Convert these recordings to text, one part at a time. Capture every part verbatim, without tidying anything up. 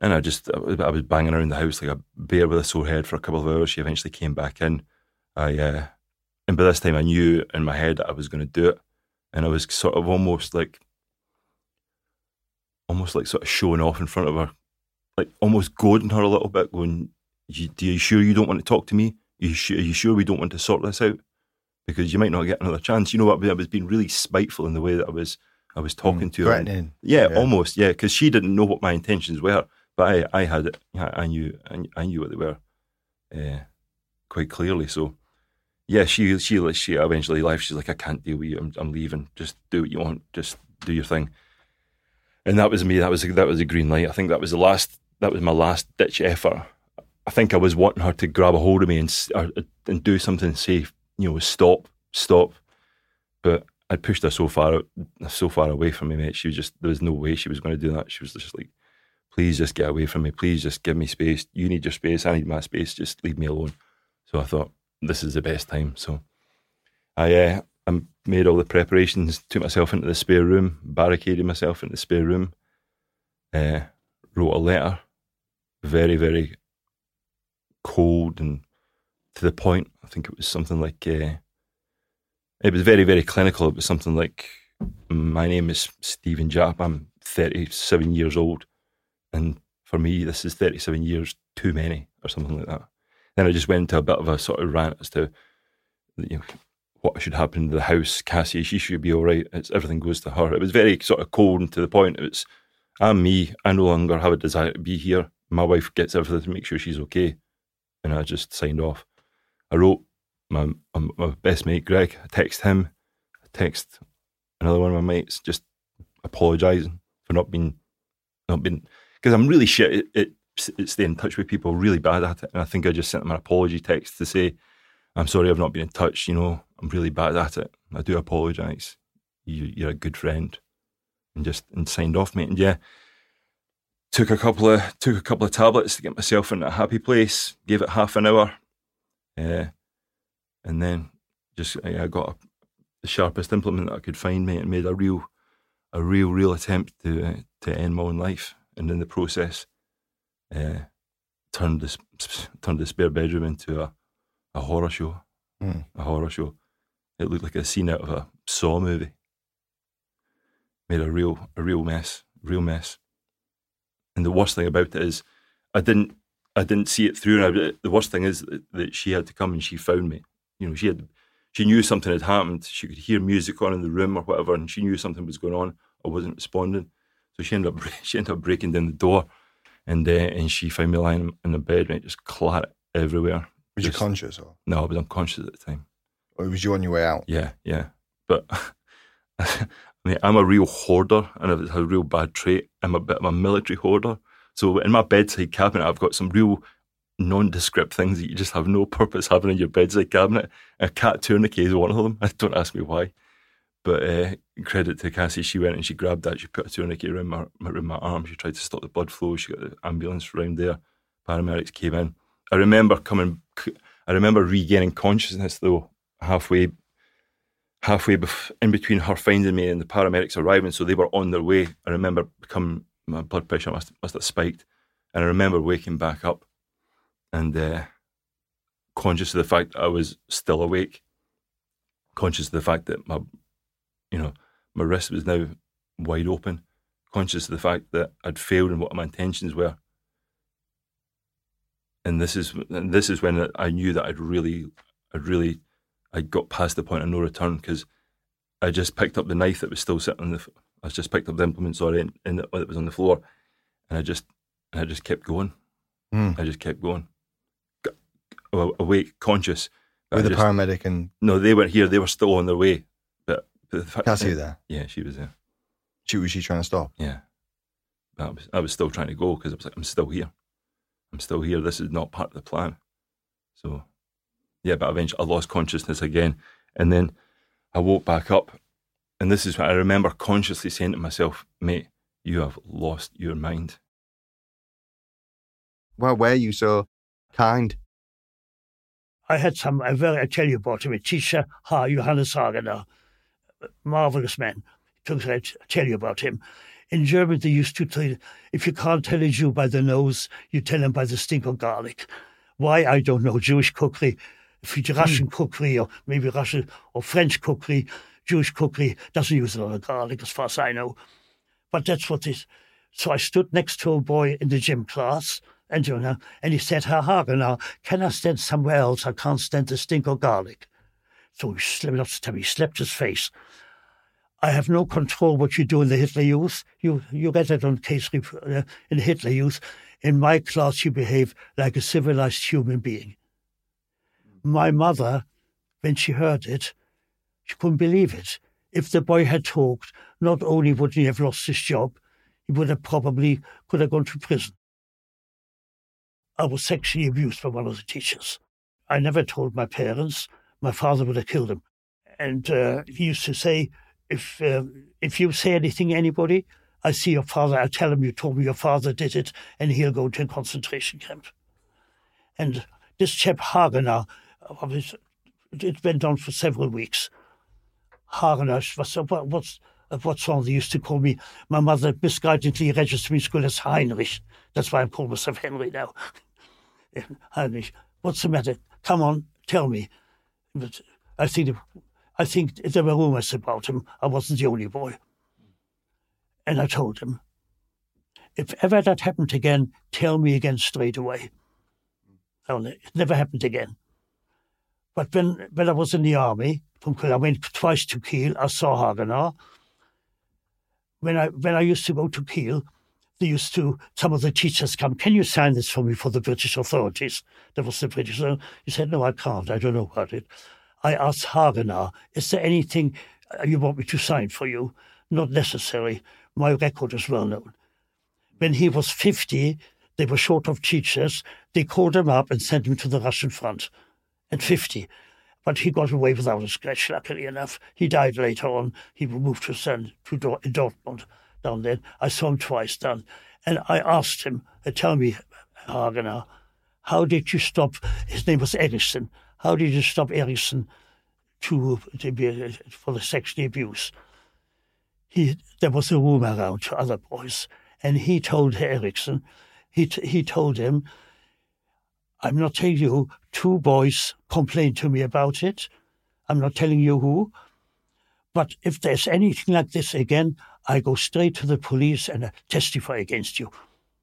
And I just, I was, I was banging around the house like a bear with a sore head for a couple of hours. She eventually came back in. I, uh, and by this time I knew in my head that I was going to do it. And I was sort of almost like, almost like sort of showing off in front of her, like almost goading her a little bit, going, you, "Are you sure you don't want to talk to me? Are you, sure, are you sure we don't want to sort this out? Because you might not get another chance." You know what? I was being really spiteful in the way that I was, I was talking mm, to her. Threatening. Yeah, yeah, almost. Yeah, because she didn't know what my intentions were, but I, I had it. I knew, I knew what they were, uh, quite clearly. So, yeah, she, she, she eventually left. She's like, "I can't deal with you. I'm, I'm leaving. Just do what you want. Just do your thing." And that was me. That was that was a green light. I think that was the last. That was my last ditch effort. I think I was wanting her to grab a hold of me and or, and do something safe. You know, stop, stop. But I pushed her so far, so far away from me, mate. She was just, there was no way she was going to do that. She was just like, "Please just get away from me. Please just give me space. You need your space. I need my space. Just leave me alone." So I thought, this is the best time. So I, uh, I made all the preparations, took myself into the spare room, barricaded myself in the spare room, uh, wrote a letter, very, very cold and to the point. I think it was something like, uh, it was very, very clinical. It was something like, "My name is Stephen Japp. I'm thirty-seven years old. And for me, this is thirty-seven years too many," or something like that. Then I just went into a bit of a sort of rant as to, you know, what should happen to the house. Cassie, she should be all right. It's, everything goes to her. It was very sort of cold and to the point. It was, "I'm me. I no longer have a desire to be here. My wife gets everything to make sure she's okay." And I just signed off. I wrote my, my, my best mate, Greg. I text him. I text another one of my mates, just apologising for not being, not being, because I'm really shit at, at, at staying in touch with people, really bad at it. And I think I just sent them an apology text to say, "I'm sorry I've not been in touch, you know, I'm really bad at it. I do apologise. You, you're a good friend." And just, and signed off, mate. And yeah, took a couple of, took a couple of tablets to get myself into a happy place, gave it half an hour. Uh, and then just, I, I got a, the sharpest implement that I could find, mate, and made a real, a real, real attempt to, uh, to end my own life. And in the process, uh, turned this, turned the spare bedroom into a, a horror show. Mm. A horror show. It looked like a scene out of a Saw movie. Made a real, a real mess, real mess. And the worst thing about it is, I didn't, I didn't see it through. And I, the worst thing is that, that she had to come and she found me. You know, she had, she knew something had happened. She could hear music on in the room or whatever, and she knew something was going on. I wasn't responding, so she ended up, she ended up breaking down the door, and uh, and she found me lying in the bed, and it just claret everywhere. Was just, you conscious or? No, I was unconscious at the time. Or was you on your way out? Yeah, yeah. But I mean, I'm a real hoarder, and it's a real bad trait. I'm a bit of a military hoarder. So in my bedside cabinet, I've got some real nondescript things that you just have no purpose having in your bedside cabinet. A cat tourniquet is one of them. Don't ask me why. But uh, credit to Cassie, she went and she grabbed that. She put a tourniquet around my, around my arm. She tried to stop the blood flow. She got the ambulance around there. Paramedics came in. I remember coming, I remember regaining consciousness though, halfway halfway bef- in between her finding me and the paramedics arriving, so they were on their way. I remember becoming, my blood pressure must, must have spiked, and I remember waking back up and uh, conscious of the fact that I was still awake, conscious of the fact that my, you know, my wrist was now wide open, conscious of the fact that I'd failed and what my intentions were. And this is and this is when I knew that I'd really, I'd really, I got past the point of no return, because I just picked up the knife that was still sitting on the, I just picked up the implement, sorry, and, and it was on the floor, and I just, and I just kept going. Mm. I just kept going. Awake, conscious. With the just, paramedic and... No, they weren't here. They were still on their way. But, but the fact, Cassie there? Yeah, she was there. She, was she trying to stop? Yeah. But I was, I was still trying to go, because I was like, I'm still here. I'm still here. This is not part of the plan. So, yeah, but eventually I lost consciousness again. And then I woke back up. And this is what I remember consciously saying to myself, mate, you have lost your mind. Well, were you so kind? I had some, I, very, I tell you about him, a teacher, Ha, Johannes Hagener, marvellous man. I tell you about him. In Germany, they used to tell you, if you can't tell a Jew by the nose, you tell him by the stink of garlic. Why, I don't know. Jewish cookery, if it's Russian mm. cookery, or maybe Russian or French cookery, Jewish cookery doesn't use a lot of garlic, as far as I know. But that's what it is. So I stood next to a boy in the gym class, and you know, and he said, Herr Hagener, can I stand somewhere else? I can't stand the stink of garlic. So he slept, not to tell me, he slapped his face. I have no control what you do in the Hitler Youth. You you read it on case uh, in the Hitler Youth. In my class, you behave like a civilized human being. My mother, when she heard it, she couldn't believe it. If the boy had talked, not only would he have lost his job, he would have probably could have gone to prison. I was sexually abused by one of the teachers. I never told my parents. My father would have killed him. And uh, he used to say, if uh, if you say anything to anybody, I see your father, I tell him you told me your father did it, and he'll go to a concentration camp. And this chap Hagener, it went on for several weeks. Hagener, what, what's, what song they used to call me? My mother misguidedly registered me in school as Heinrich. That's why I'm calling myself Henry now. Heinrich, what's the matter? Come on, tell me. But I think I think there were rumors about him. I wasn't the only boy. And I told him, if ever that happened again, tell me again straight away. It never happened again. But when, when I was in the army, from Kiel, I went twice to Kiel. I saw Hagener. When I when I used to go to Kiel, they used to, some of the teachers come, can you sign this for me for the British authorities? That was the British. He said, no, I can't. I don't know about it. I asked Hagener, is there anything you want me to sign for you? Not necessary. My record is well known. When he was fifty, they were short of teachers. They called him up and sent him to the Russian front at fifty. But he got away without a scratch, luckily enough. He died later on. He moved to Son, to Dortmund down there. I saw him twice down. And I asked him, uh, tell me, Hagener, how did you stop, his name was Eriksson, how did you stop Eriksson to, to be, for the sexual abuse? He, there was a rumor around to other boys, and he told Eriksson, he, t- he told him, I'm not telling you, two boys complained to me about it. I'm not telling you who. But if there's anything like this again, I go straight to the police and I testify against you.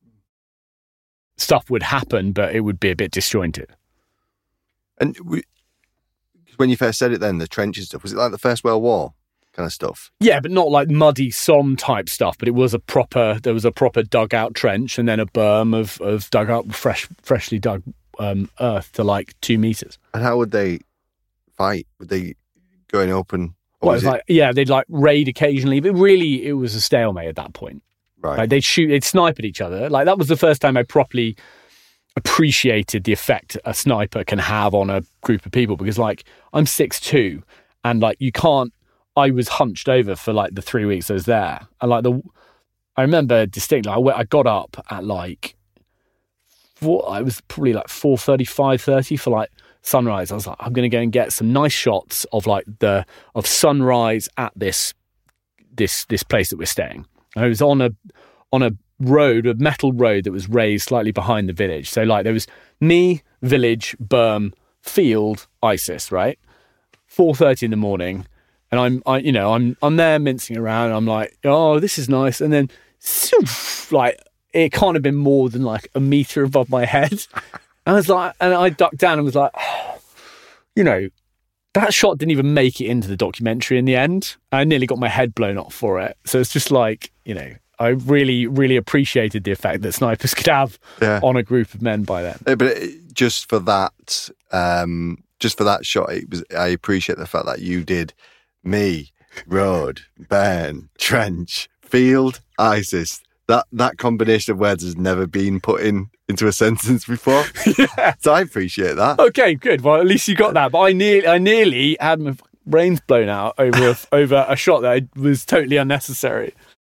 Stuff would happen, but it would be a bit disjointed. And we, when you first said it then, the trenches stuff, was it like the First World War kind of stuff? Yeah, but not like muddy Somme type stuff, but it was a proper, there was a proper dugout trench and then a berm of, of dugout, fresh, freshly dug um, earth to like two metres. And how would they fight? Would they go in open? Well, it was like, yeah, they'd like raid occasionally, but really it was a stalemate at that point. Right. Like they'd shoot, they'd snipe at each other. Like that was the first time I properly appreciated the effect a sniper can have on a group of people, because like I'm six two and like you can't, I was hunched over for like the three weeks I was there. And like the, I remember distinctly, I, went, I got up at like, four, I was probably like four thirty, five thirty for like sunrise. I was like, I'm going to go and get some nice shots of like the, of sunrise at this, this, this place that we're staying. And I was on a, on a road, a metal road that was raised slightly behind the village. So like there was me, village, berm, field, ISIS, right? four thirty in the morning. And I'm, I, you know, I'm, I'm there mincing around. And I'm like, oh, this is nice. And then, like, it can't have been more than like a meter above my head. And I was like, and I ducked down and was like, oh, you know, that shot didn't even make it into the documentary in the end. I nearly got my head blown off for it. So it's just like, you know, I really, really appreciated the effect that snipers could have yeah. on a group of men by then. Yeah, but it, just for that, um, just for that shot, it was. I appreciate the fact that you did me, road, burn, trench, field, ISIS. That that combination of words has never been put in into a sentence before. Yeah. So I appreciate that. Okay, good. Well, at least you got that. But I nearly, I nearly had my brains blown out over a, over a shot that was totally unnecessary.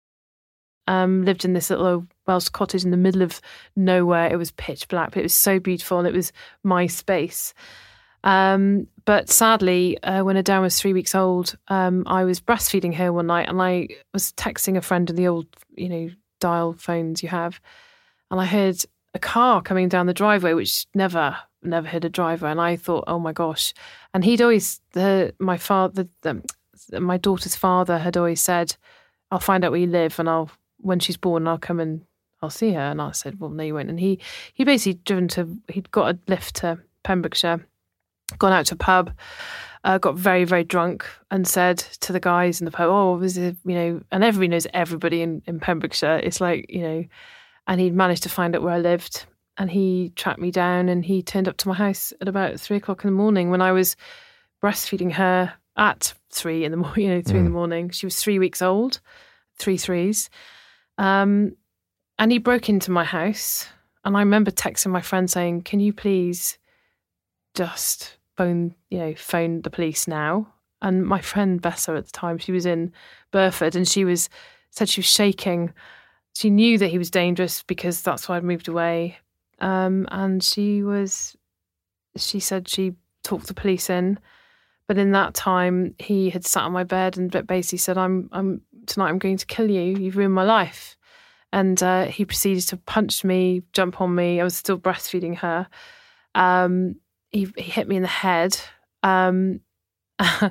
Um, lived in this little Welsh cottage in the middle of nowhere. It was pitch black, but it was so beautiful and it was my space. Um, but sadly, uh, when Adele was three weeks old, um, I was breastfeeding her one night, and I was texting a friend in the old, you know, dial phones you have, and I heard a car coming down the driveway, which never, never hit a driver, and I thought, oh my gosh. And he'd always, the my father, the, the, my daughter's father had always said, I'll find out where you live, and I'll, when she's born, I'll come and I'll see her. And I said, well, no, you won't. And he, he basically driven to, he'd got a lift to Pembrokeshire, gone out to a pub, uh, got very, very drunk, and said to the guys in the pub, oh, was it, you know, and everybody knows everybody in, in Pembrokeshire. It's like, you know, and he'd managed to find out where I lived, and he tracked me down, and he turned up to my house at about three o'clock in the morning when I was breastfeeding her at three in the morning, you know, three mm. in the morning. She was three weeks old, three threes. Um, and he broke into my house, and I remember texting my friend saying, can you please just phone, you know, phone the police now? And my friend Bessa at the time, she was in Burford, and she was said she was shaking. She knew that he was dangerous because that's why I'd moved away. Um, and she was, she said she talked the police in, but in that time he had sat on my bed and basically said, "I'm, I'm tonight. I'm going to kill you. You've ruined my life." And uh, he proceeded to punch me, jump on me. I was still breastfeeding her. Um, he, he hit me in the head. Um, and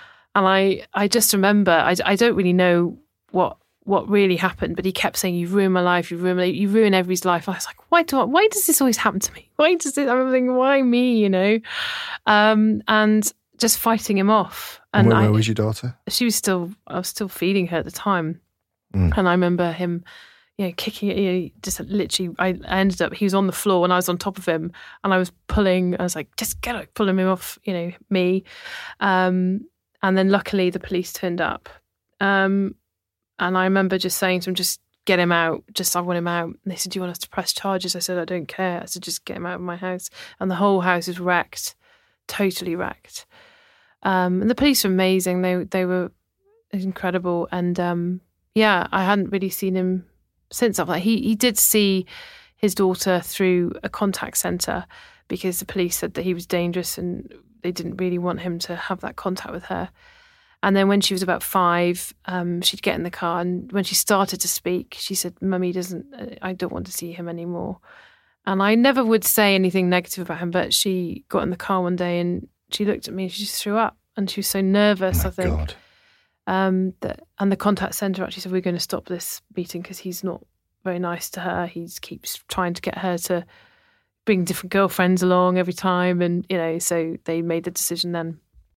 I I just remember, I, I don't really know what what really happened, but he kept saying, "You've ruined my life, you've ruined my life, you ruin everybody's life." I was like, why do I, why does this always happen to me? Why does it, I'm thinking, why me, you know? Um, and just fighting him off. And where, where I, was your daughter? She was still, I was still feeding her at the time. Mm. And I remember him, you know, kicking it, you know, just literally, I, I ended up, he was on the floor and I was on top of him, and I was pulling, I was like, just get it, pulling him off, you know, me. Um, and then luckily the police turned up. Um, and I remember just saying to him, just get him out, just I want him out. And they said, do you want us to press charges? I said, I don't care. I said, just get him out of my house. And the whole house is wrecked, totally wrecked. Um, and the police were amazing. They they were incredible. And um, yeah, I hadn't really seen him since. Like he he did see his daughter through a contact centre because the police said that he was dangerous and they didn't really want him to have that contact with her. And then when she was about five, um, she'd get in the car, and when she started to speak, she said, "Mummy doesn't, I don't want to see him anymore." And I never would say anything negative about him, but she got in the car one day and she looked at me and she just threw up, and she was so nervous. Oh I think. God. Um, that, and the contact centre actually said, we're going to stop this meeting because he's not very nice to her. He keeps trying to get her to bring different girlfriends along every time, and you know, so they made the decision then.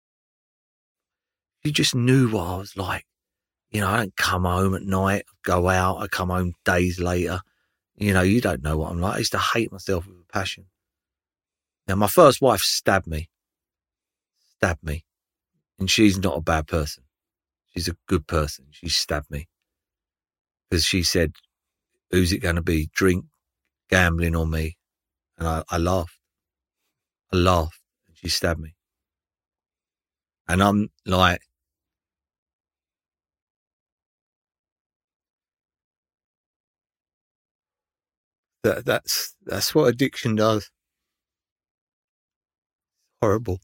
You just knew what I was like. You know, I don't come home at night, go out, I come home days later. You know, you don't know what I'm like. I used to hate myself with a passion. Now, my first wife stabbed me. Stabbed me. And she's not a bad person. She's a good person. She stabbed me. Because she said, who's it going to be? Drink, gambling or me? And I, I laughed. I laughed. And she stabbed me. And I'm like, That that's that's what addiction does. Horrible.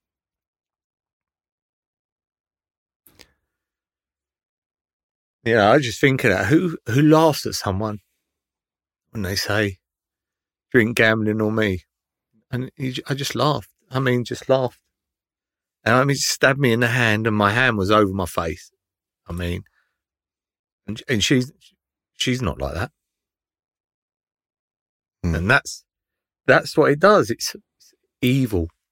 Yeah, I just think of that. Who who laughs at someone when they say drink, gambling, or me? And he, I just laughed. I mean, just laughed. And I mean, he stabbed me in the hand, and my hand was over my face. I mean, and and she's she's not like that. And that's that's what it does. It's, it's evil.